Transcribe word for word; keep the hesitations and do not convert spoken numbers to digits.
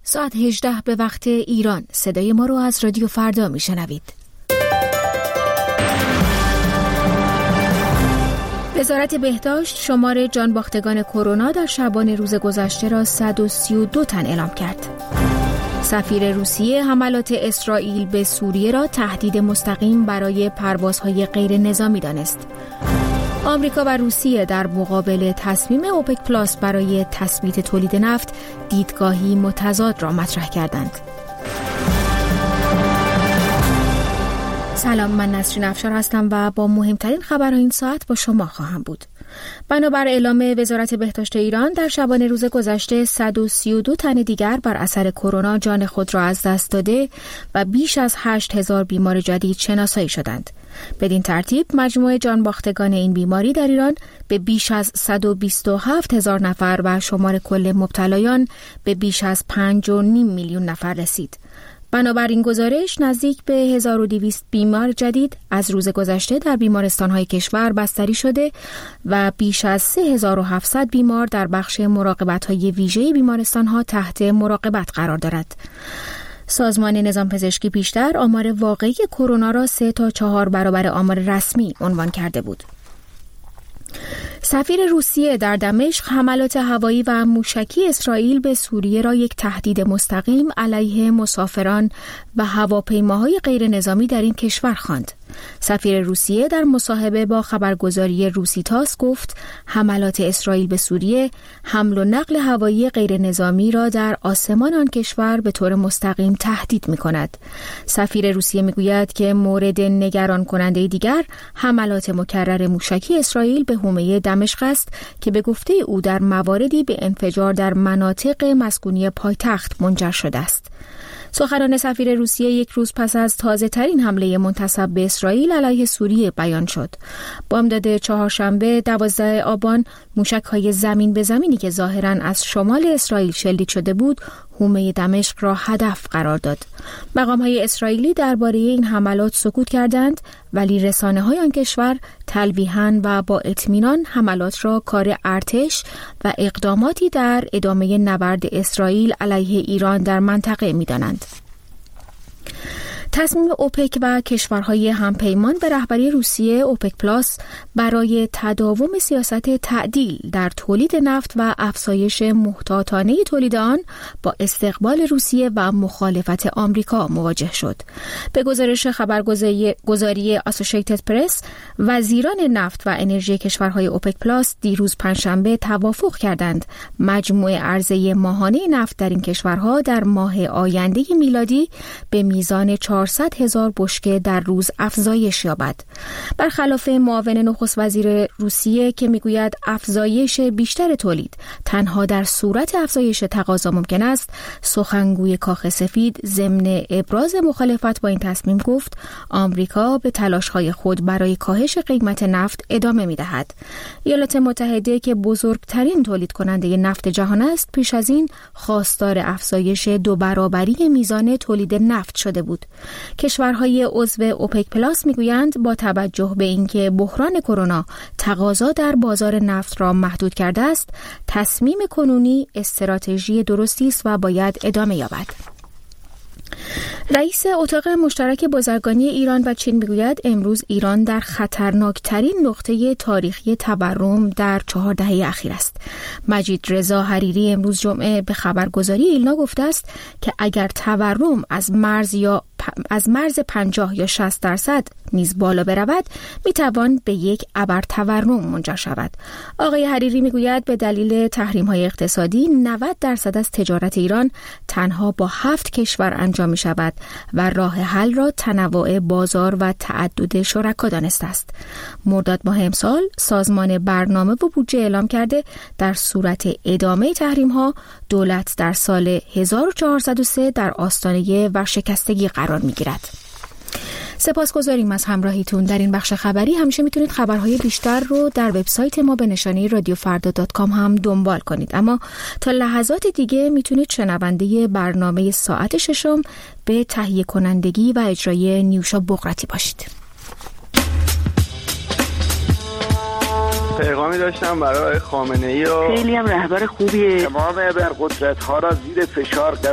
ساعت هجده به وقت ایران. صدای ما رو از رادیو فردا میشنوید. وزارت بهداشت شمار جانباختگان کرونا در شبانه روز گذشته را صد و سی و دو تن اعلام کرد. سفیر روسیه حملات اسرائیل به سوریه را تهدید مستقیم برای پروازهای غیر نظامی دانست. آمریکا و روسیه در مقابل تصمیم اوپک پلاس برای تثبیت تولید نفت دیدگاهی متضاد را مطرح کردند. سلام، من نسرین افشار هستم و با مهمترین خبرهای این ساعت با شما خواهم بود. بنابر اعلام وزارت بهداشت ایران در شبانه روز گذشته صد و سی و دو تن دیگر بر اثر کرونا جان خود را از دست داده و بیش از هشت هزار بیمار جدید شناسایی شدند. بدین ترتیب مجموع جانباختگان این بیماری در ایران به بیش از صد و بیست و هفت هزار نفر و شمار کل مبتلایان به بیش از پنج و نیم میلیون نفر رسید. بنابراین گزارش نزدیک به هزار و دویست بیمار جدید از روز گذشته در بیمارستان‌های کشور بستری شده و بیش از سه هزار و هفتصد بیمار در بخش مراقبت‌های ویژه بیمارستان‌ها تحت مراقبت قرار دارد. سازمان نظام پزشکی پیشتر آمار واقعی کرونا را سه تا چهار برابر آمار رسمی عنوان کرده بود. سفیر روسیه در دمشق حملات هوایی و موشکی اسرائیل به سوریه را یک تهدید مستقیم علیه مسافران و هواپیماهای غیر نظامی در این کشور خواند. سفیر روسیه در مصاحبه با خبرگزاری روسیتاس گفت حملات اسرائیل به سوریه حمل و نقل هوایی غیر نظامی را در آسمان آن کشور به طور مستقیم تهدید می کند. سفیر روسیه می گوید که مورد نگران کننده دیگر حملات مکرر موشکی اسرائیل به حومه دمشق است که به گفته او در مواردی به انفجار در مناطق مسکونی پایتخت منجر شده است. سخنان سفیر روسیه یک روز پس از تازه ترین حمله منتسب به اسرائیل علیه سوریه بیان شد. بامداد چهارشنبه دوازدهم آبان موشک‌های زمین به زمینی که ظاهراً از شمال اسرائیل شلیک شده بود حومه دمشق را هدف قرار داد. مقام‌های اسرائیلی درباره این حملات سکوت کردند، ولی رسانه‌های آن کشور تلویحاً و با اطمینان حملات را کار ارتش و اقداماتی در ادامه نبرد اسرائیل علیه ایران در منطقه می‌دانند. تصمیم اوپک و کشورهای همپیمان به رهبری روسیه اوپک پلاس برای تداوم سیاست تعدیل در تولید نفت و افزایش محتاطانه تولید آن با استقبال روسیه و مخالفت آمریکا مواجه شد. به گزارش خبرگزاری اسوسییتد پرس، وزیران نفت و انرژی کشورهای اوپک پلاس دیروز پنجشنبه توافق کردند مجموع عرضه ماهانه نفت در این کشورها در ماه آینده میلادی به میزان چهارصد هزار بشکه در روز افزایش یابد. برخلاف معاون نخست وزیر روسیه که میگوید افزایش بیشتر تولید تنها در صورت افزایش تقاضا ممکن است، سخنگوی کاخ سفید ضمن ابراز مخالفت با این تصمیم گفت آمریکا به تلاش‌های خود برای کاهش قیمت نفت ادامه می‌دهد. ایالات متحده که بزرگترین تولید کننده نفت جهان است، پیش از این خواستار افزایش دو برابری میزان تولید نفت شده بود. کشورهای عضو اوپک پلاس میگویند با توجه به اینکه بحران کرونا تقاضا در بازار نفت را محدود کرده است، تصمیم کنونی استراتژی درستی است و باید ادامه یابد. رئیس اتاق مشترک بازرگانی ایران و چین میگوید امروز ایران در خطرناکترین نقطه تاریخی تورم در چهار دهه اخیر است. مجید رضا حریری امروز جمعه به خبرگزاری ایلنا گفته است که اگر تورم از مرز یا از مرز پنجاه یا شصت درصد نیز بالا برود، میتوان به یک ابر تورم منجر شود. آقای حریری میگوید به دلیل تحریم‌های اقتصادی نود درصد از تجارت ایران تنها با هفت کشور انجام می شود و راه حل را تنوع بازار و تعدد شرکا دانسته است. مرداد ماه امسال سازمان برنامه و بودجه اعلام کرده در صورت ادامه تحریم ها دولت در سال هزار و چهارصد و سه در آستانه ورشکستگی قرار می گیرد. سپاسگزاریم از همراهیتون در این بخش خبری. همیشه میتونید خبرهای بیشتر رو در وبسایت ما به نشانی رادیو فردا دات کام هم دنبال کنید. اما تا لحظات دیگه میتونید شنونده برنامه ساعت ششم به تهیه کنندگی و اجرای نیوشا بقراتی باشید. پیغامی داشتم برای خامنه‌ای و خیلی هم رهبر خوبیه. تمام ابرقدرت‌ها را زیر فشار